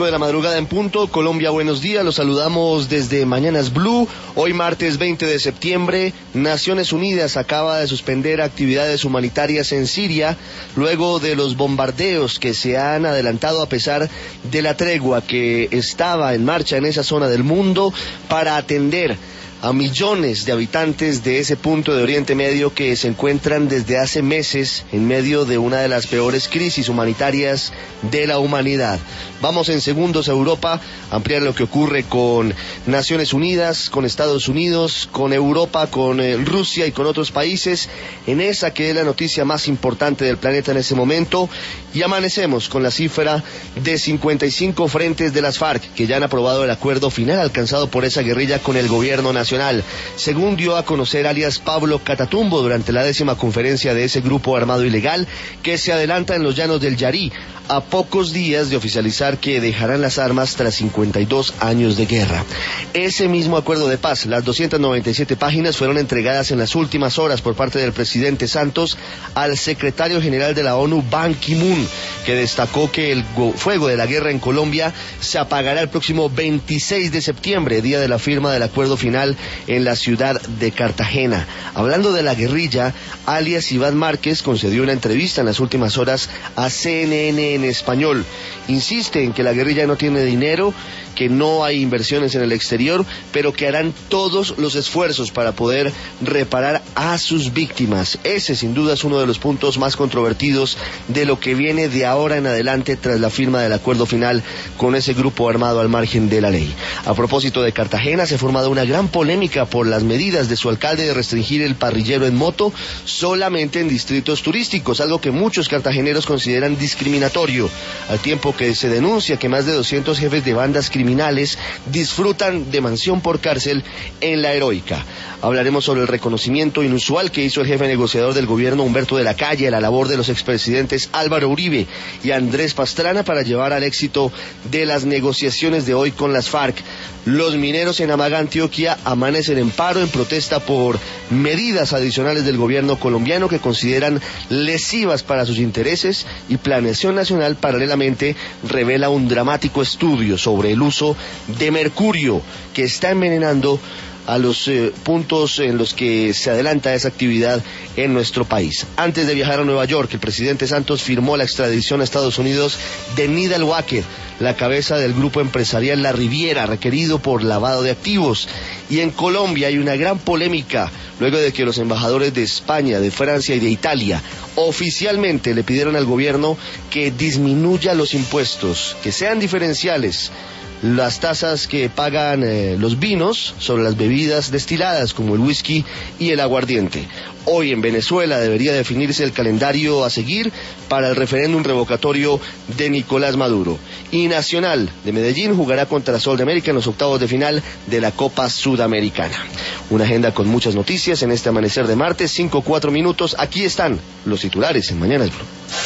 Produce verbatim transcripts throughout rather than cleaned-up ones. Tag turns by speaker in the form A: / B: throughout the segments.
A: cinco de la madrugada en punto. Colombia, buenos días. Los saludamos desde Mañanas Blue. Hoy martes veinte de septiembre, Naciones Unidas acaba de suspender actividades humanitarias en Siria luego de los bombardeos que se han adelantado a pesar de la tregua que estaba en marcha en esa zona del mundo para atender a millones de habitantes de ese punto de Oriente Medio que se encuentran desde hace meses en medio de una de las peores crisis humanitarias de la humanidad. Vamos en segundos a Europa a ampliar lo que ocurre con Naciones Unidas, con Estados Unidos, con Europa, con eh, Rusia y con otros países, en esa que es la noticia más importante del planeta en ese momento, y amanecemos con la cifra de cincuenta y cinco frentes de las FARC que ya han aprobado el acuerdo final alcanzado por esa guerrilla con el gobierno nacional. Según dio a conocer alias Pablo Catatumbo durante la décima conferencia de ese grupo armado ilegal que se adelanta en los llanos del Yarí, a pocos días de oficializar que dejarán las armas tras cincuenta y dos años de guerra. Ese mismo acuerdo de paz, las doscientas noventa y siete páginas, fueron entregadas en las últimas horas por parte del presidente Santos al secretario general de la ONU, Ban Ki-moon, que destacó que el fuego de la guerra en Colombia se apagará el próximo veintiséis de septiembre, día de la firma del acuerdo final en la ciudad de Cartagena. Hablando de la guerrilla, alias Iván Márquez concedió una entrevista en las últimas horas a C N N en español. Insiste en que la guerrilla no tiene dinero, que no hay inversiones en el exterior, pero que harán todos los esfuerzos para poder reparar a sus víctimas. Ese sin duda es uno de los puntos más controvertidos de lo que viene de ahora en adelante tras la firma del acuerdo final con ese grupo armado al margen de la ley. A propósito de Cartagena, se ha formado una gran polémica por las medidas de su alcalde de restringir el parrillero en moto solamente en distritos turísticos, algo que muchos cartageneros consideran discriminatorio, al tiempo que se denuncia que más de doscientos jefes de bandas criminales disfrutan de mansión por cárcel en La Heroica. Hablaremos sobre el reconocimiento inusual que hizo el jefe negociador del gobierno, Humberto de la Calle, a la labor de los expresidentes Álvaro Uribe y Andrés Pastrana para llevar al éxito de las negociaciones de hoy con las FARC. Los mineros en Amaga, Antioquia, amanecen en paro en protesta por medidas adicionales del gobierno colombiano que consideran lesivas para sus intereses, y Planeación Nacional paralelamente revela un dramático estudio sobre el uso de mercurio que está envenenando a los eh, puntos en los que se adelanta esa actividad en nuestro país. Antes de viajar a Nueva York, el presidente Santos firmó la extradición a Estados Unidos de Nidal Wacker, la cabeza del grupo empresarial La Riviera, requerido por lavado de activos. Y en Colombia hay una gran polémica luego de que los embajadores de España, de Francia y de Italia oficialmente le pidieron al gobierno que disminuya los impuestos, que sean diferenciales las tasas que pagan eh, los vinos sobre las bebidas destiladas como el whisky y el aguardiente. Hoy en Venezuela debería definirse el calendario a seguir para el referéndum revocatorio de Nicolás Maduro. Y Nacional de Medellín jugará contra Sol de América en los octavos de final de la Copa Sudamericana. Una agenda con muchas noticias en este amanecer de martes, cinco cuatro minutos. Aquí están los titulares en Mañanas Blue.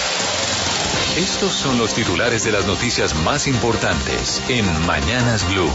B: Estos son los titulares de las noticias más importantes en Mañanas Blue.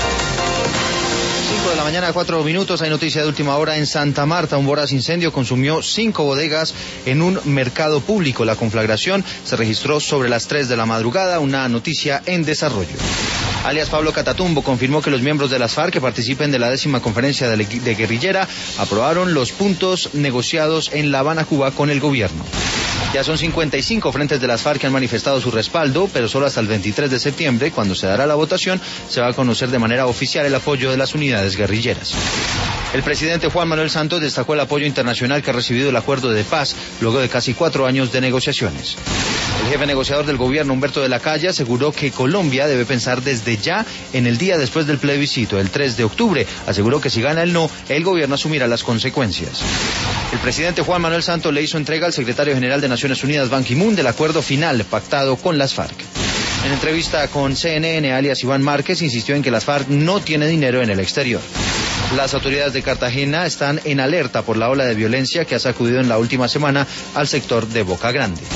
C: cinco de la mañana, cuatro minutos. Hay noticia de última hora en Santa Marta. Un voraz incendio consumió cinco bodegas en un mercado público. La conflagración se registró sobre las tres de la madrugada. Una noticia en desarrollo. Alias Pablo Catatumbo confirmó que los miembros de las FARC que participen de la décima conferencia de, de guerrillera aprobaron los puntos negociados en La Habana, Cuba, con el gobierno. Ya son cincuenta y cinco frentes de las FARC que han manifestado su respaldo, pero solo hasta el veintitrés de septiembre, cuando se dará la votación, se va a conocer de manera oficial el apoyo de las unidades guerrilleras. El presidente Juan Manuel Santos destacó el apoyo internacional que ha recibido el acuerdo de paz luego de casi cuatro años de negociaciones. El jefe negociador del gobierno, Humberto de la Calle, aseguró que Colombia debe pensar desde ya en el día después del plebiscito, el tres de octubre. Aseguró que si gana el no, el gobierno asumirá las consecuencias. El presidente Juan Manuel Santos le hizo entrega al secretario general de Naciones Unidas, Ban Ki-moon, del acuerdo final pactado con las FARC. En entrevista con C N N, alias Iván Márquez insistió en que las FARC no tiene dinero en el exterior. Las autoridades de Cartagena están en alerta por la ola de violencia que ha sacudido en la última semana al sector de Boca Grande.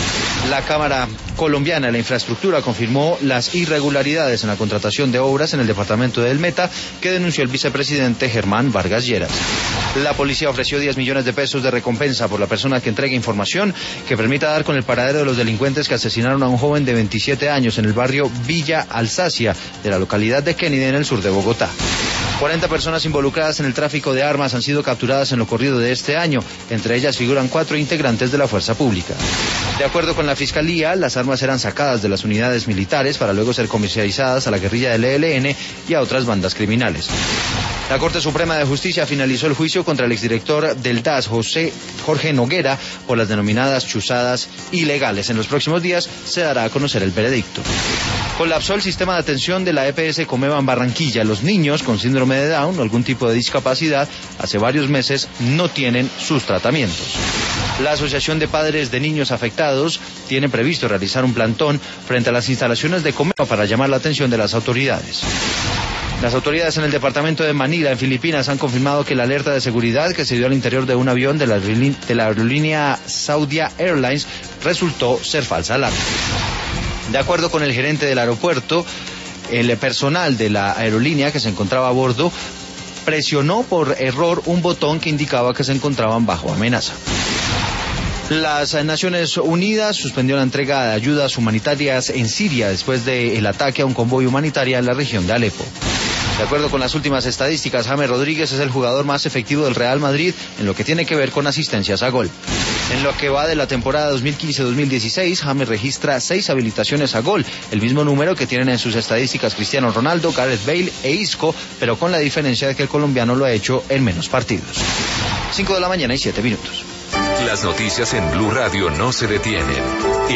C: La Cámara Colombiana de la Infraestructura confirmó las irregularidades en la contratación de obras en el departamento del Meta que denunció el vicepresidente Germán Vargas Lleras. La policía ofreció diez millones de pesos de recompensa por la persona que entregue información que permita dar con el paradero de los delincuentes que asesinaron a un joven de veintisiete años en el barrio Villa Alsacia de la localidad de Kennedy en el sur de Bogotá. cuarenta personas involucradas en el tráfico de armas han sido capturadas en lo corrido de este año. Entre ellas figuran cuatro integrantes de la fuerza pública. De acuerdo con la Fiscalía, las armas eran sacadas de las unidades militares para luego ser comercializadas a la guerrilla del E L N y a otras bandas criminales. La Corte Suprema de Justicia finalizó el juicio contra el exdirector del D A S, José Jorge Noguera, por las denominadas chuzadas ilegales. En los próximos días se dará a conocer el veredicto. Colapsó el sistema de atención de la E P S Comeva en Barranquilla. Los niños con síndrome de Down o algún tipo de discapacidad hace varios meses no tienen sus tratamientos. La Asociación de Padres de Niños Afectados tiene previsto realizar un plantón frente a las instalaciones de Comeva para llamar la atención de las autoridades. Las autoridades en el departamento de Manila, en Filipinas, han confirmado que la alerta de seguridad que se dio al interior de un avión de la, de la aerolínea Saudia Airlines resultó ser falsa alarma. De acuerdo con el gerente del aeropuerto, el personal de la aerolínea que se encontraba a bordo presionó por error un botón que indicaba que se encontraban bajo amenaza. Las Naciones Unidas suspendió la entrega de ayudas humanitarias en Siria después del ataque a un convoy humanitario en la región de Alepo. De acuerdo con las últimas estadísticas, James Rodríguez es el jugador más efectivo del Real Madrid en lo que tiene que ver con asistencias a gol. En lo que va de la temporada dos mil quince dos mil dieciséis, James registra seis habilitaciones a gol, el mismo número que tienen en sus estadísticas Cristiano Ronaldo, Gareth Bale e Isco, pero con la diferencia de que el colombiano lo ha hecho en menos partidos. cinco de la mañana y siete minutos.
B: Las noticias en Blue Radio no se detienen.